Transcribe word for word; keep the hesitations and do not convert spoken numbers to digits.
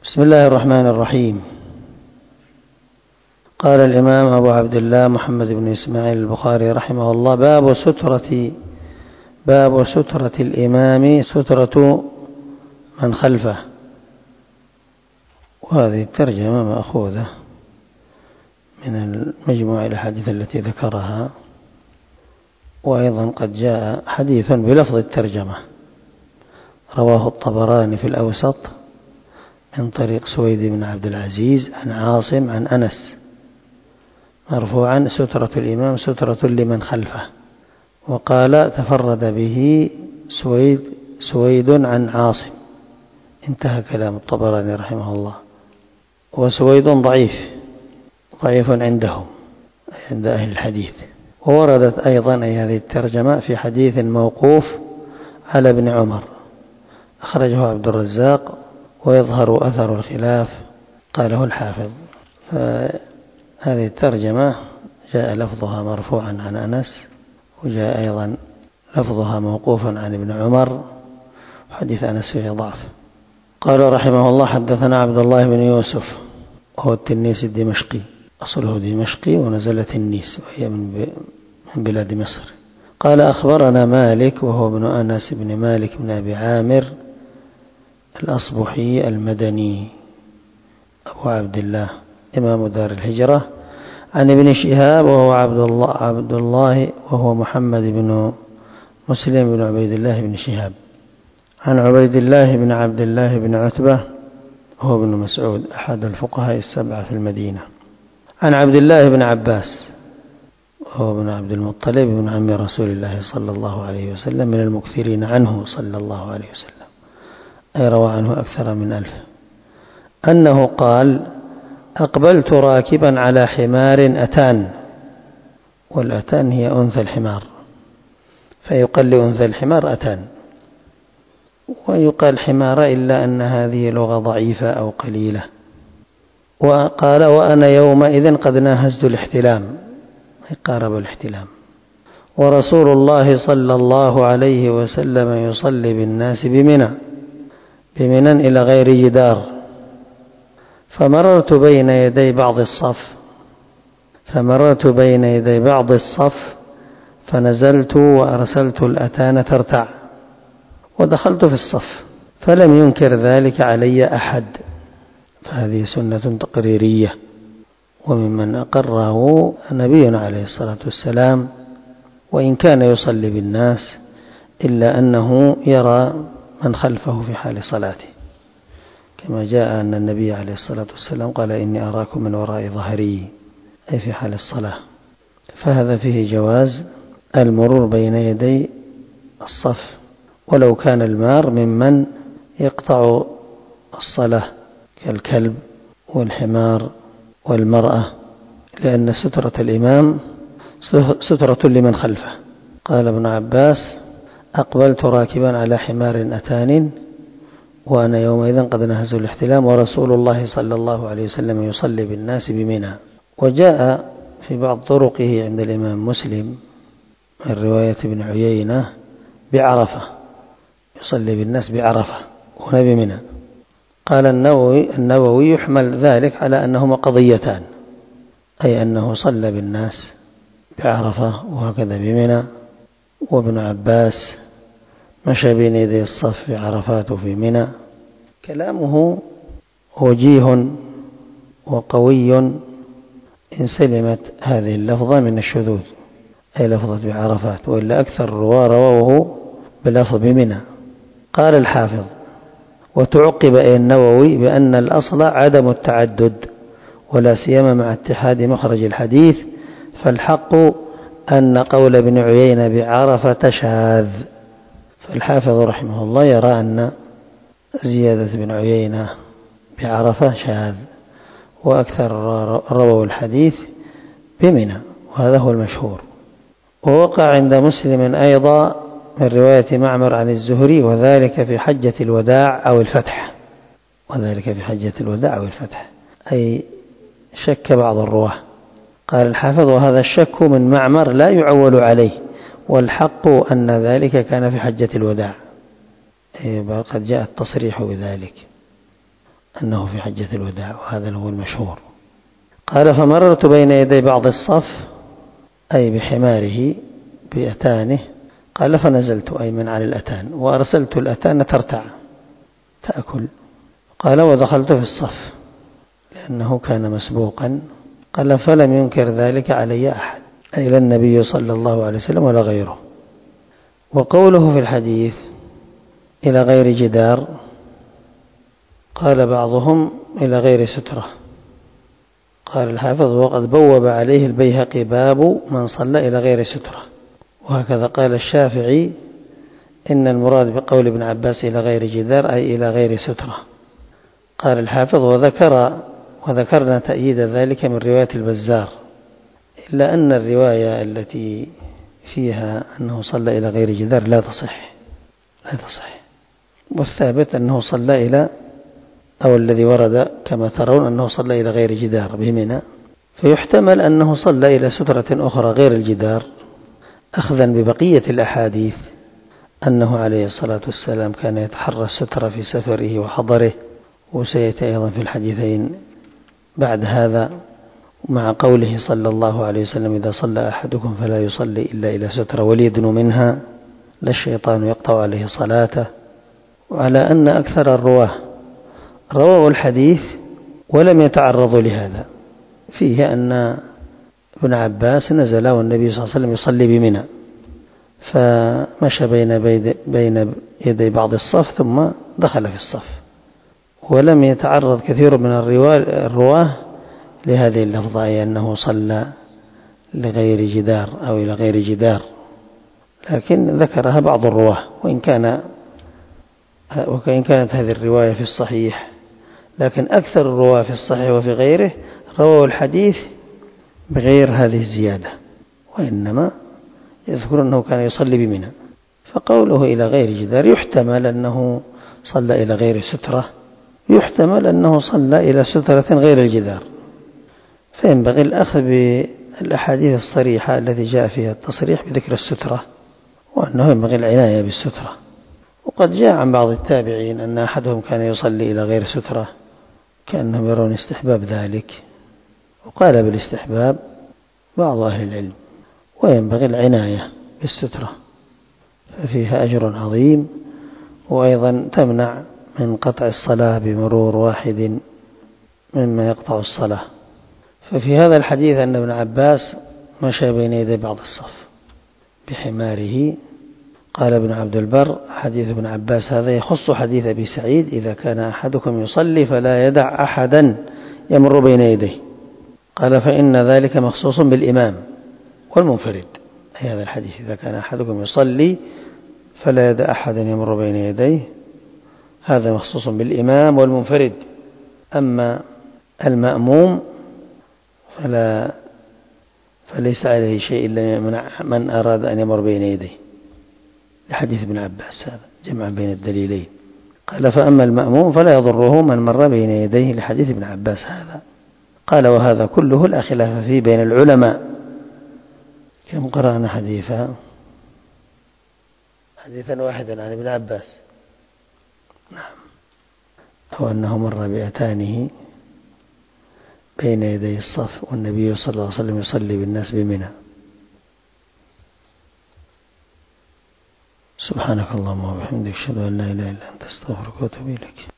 بسم الله الرحمن الرحيم. قال الإمام أبو عبد الله محمد بن إسماعيل البخاري رحمه الله: باب سترة باب سترة الإمام سترة من خلفه. وهذه الترجمة مأخوذة من مجموع الأحاديث التي ذكرها، وأيضا قد جاء حديث بلفظ الترجمة رواه الطبراني في الأوسط من طريق سويد بن عبد العزيز عن عاصم عن أنس مرفوعا: سترة الإمام سترة لمن خلفه. وقال تفرد به سويد سويد عن عاصم. انتهى كلام الطبراني رحمه الله. وسويد ضعيف ضعيف عندهم عند أهل الحديث. ووردت أيضا أي هذه الترجمة في حديث موقوف على ابن عمر أخرجه عبد الرزاق، ويظهر أثر الخلاف قاله الحافظ. فهذه الترجمة جاء لفظها مرفوعا عن أنس، وجاء أيضا لفظها موقوفا عن ابن عمر، وحديث أنس فيه ضعف. قال رحمه الله: حدثنا عبد الله بن يوسف وهو التنيسي الدمشقي، أصله دمشقي ونزل تنيس وهي من بلاد مصر. قال أخبرنا مالك وهو ابن أنس بن مالك بن أبي عامر الأصبحي المدني أبو عبد الله إمام دار الهجرة، عن ابن شهاب وهو عبد الله عبد الله وهو محمد بن مسلم بن عبيد الله بن شهاب، عن عبيد الله بن عبد الله بن عتبة وهو ابن مسعود أحد الفقهاء السبعة في المدينة، عن عبد الله بن عباس وهو ابن عبد المطلب بن عم رسول الله صلى الله عليه وسلم من المكثرين عنه صلى الله عليه وسلم، أي روى عنه أكثر من ألف، أنه قال: أقبلت راكبا على حمار أتان. والأتان هي أنثى الحمار، فيقال لأنثى الحمار أتان، ويقال حمار إلا أن هذه لغة ضعيفة أو قليلة. وقال: وأنا يومئذ قد ناهزت الاحتلام، أي قارب الاحتلام، ورسول الله صلى الله عليه وسلم يصلي بالناس بمنى بمنى إلى غير جدار، فمررت بين يدي بعض الصف فمررت بين يدي بعض الصف فنزلت وأرسلت الأتان ترتع، ودخلت في الصف فلم ينكر ذلك علي أحد. فهذه سنة تقريرية، وممن أقره نبينا عليه الصلاة والسلام، وإن كان يصلي بالناس إلا أنه يرى من خلفه في حال صلاته، كما جاء أن النبي عليه الصلاة والسلام قال: إني أراكم من وراء ظهري، أي في حال الصلاة. فهذا فيه جواز المرور بين يدي الصف، ولو كان المار ممن يقطع الصلاة كالكلب والحمار والمرأة، لأن سترة الإمام سترة لمن خلفه. قال ابن عباس: أقبلت راكبا على حمار أتان وأنا يومئذ قد نهز الاحتلام، ورسول الله صلى الله عليه وسلم يصلي بالناس بمنى. وجاء في بعض طرقه عند الإمام مسلم من رواية ابن عيينة بعرفة، يصلي بالناس بعرفة هنا بمنى. قال النووي النووي يحمل ذلك على أنهما قضيتان، أي أنه صلى بالناس بعرفة وهكذا بمنى، وابن عباس مشى بين يدي الصف في عرفات وفي منى. كلامه وجيه وقوي إن سلمت هذه اللفظة من الشذوذ، أي لفظة بعرفات، وإلا أكثر الرواة رواه بلفظ بمنى. قال الحافظ: وتعقب أي النووي بأن الأصل عدم التعدد، ولا سيما مع اتحاد مخرج الحديث، فالحق أن قول ابن عيينة بعرفة شاذ. فالحافظ رحمه الله يرى أن زيادة ابن عيينة بعرفة شاذ، وأكثر رووا الحديث بمنى، وهذا هو المشهور. ووقع عند مسلم أيضا من رواية معمر عن الزهري: وذلك في حجة الوداع أو الفتح وذلك في حجة الوداع أو الفتح أي شك بعض الرواه. قال الحافظ: وهذا الشك من معمر لا يعول عليه، والحق أن ذلك كان في حجة الوداع، أي قد جاء التصريح بذلك. أنه في حجة الوداع، وهذا هو المشهور. قال فمررت بين يدي بعض الصف أي بحماره بأتانه. قال فنزلت أي من على الأتان وأرسلت الأتان ترتع تأكل. قال ودخلت في الصف لأنه كان مسبوقا. قال فلم ينكر ذلك علي أحد، أي لا النبي صلى الله عليه وسلم ولا غيره. وقوله في الحديث إلى غير جدار، قال بعضهم إلى غير سترة. قال الحافظ وقد بوب عليه البيهقي باب من صلى إلى غير سترة. وهكذا قال الشافعي إن المراد بقول ابن عباس إلى غير جدار أي إلى غير سترة. قال الحافظ وذكر وذكرنا تأييد ذلك من رواية البزار، إلا أن الرواية التي فيها أنه صلى إلى غير جدار لا تصح لا تصح والثابت أنه صلى إلى أو الذي ورد كما ترون أنه صلى إلى غير جدار بمنى، فيحتمل أنه صلى إلى سترة أخرى غير الجدار أخذا ببقية الأحاديث أنه عليه الصلاة والسلام كان يتحرى السترة في سفره وحضره، وسيأتي أيضا في الحديثين بعد هذا، مع قوله صلى الله عليه وسلم إذا صلى أحدكم فلا يصلي إلا إلى سترة وليدن منها لا الشيطان يقطع عليه صلاته. وعلى أن أكثر الرواه رووا الحديث ولم يتعرضوا لهذا، فيه أن ابن عباس نزل والنبي صلى الله عليه وسلم يصلي بمنى، فمشى بين بين يدي بعض الصف ثم دخل في الصف، ولم يتعرض كثير من الرواه لهذه اللفظة، أي أنه صلى لغير جدار أو إلى غير جدار، لكن ذكرها بعض الرواه، وإن كان وإن كانت هذه الرواية في الصحيح، لكن أكثر الرواه في الصحيح وفي غيره رووا الحديث بغير هذه الزيادة، وإنما يذكر أنه كان يصلي بمنى. فقوله إلى غير جدار يحتمل أنه صلى إلى غير سترة، يحتمل أنه صلى إلى سترة غير الجدار، فينبغي الأخذ بالأحاديث الصريحة التي جاء فيها التصريح بذكر السترة، وأنه ينبغي العناية بالسترة. وقد جاء عن بعض التابعين أن أحدهم كان يصلي إلى غير سترة كأنهم يرون استحباب ذلك، وقال بالاستحباب بعض أهل العلم، وينبغي العناية بالسترة ففيها أجر عظيم، وأيضا تمنع من قطع الصلاة بمرور واحد مما يقطع الصلاة. ففي هذا الحديث أن ابن عباس مشى بين يدي بعض الصف بحماره. قال ابن عبد البر حديث ابن عباس هذا يخص حديث أبي سعيد إذا كان أحدكم يصلي فلا يدع أحدا يمر بين يديه. قال فإن ذلك مخصوص بالإمام والمنفرد، أي هذا الحديث إذا كان أحدكم يصلي فلا يدع أحدا يمر بين يديه، هذا مخصوص بالإمام والمنفرد. أما المأموم فلا فليس عليه شيء إلا من أراد أن يمر بين يديه، لحديث ابن عباس هذا جمع بين الدليلين. قال فأما المأموم فلا يضره من مر بين يديه، لحديث ابن عباس هذا. قال وهذا كله لا خلاف فيه بين العلماء. كم قرأنا حديثا حديثا واحدا عن ابن عباس، نعم، أو أنه مر بأتانه بين يدي الصف والنبي صلى الله عليه وسلم يصلي بالناس بمنى. سبحانك اللهم وبحمدك أشهد أن لا إله إلا أنت أستغفرك وأتوب إليك.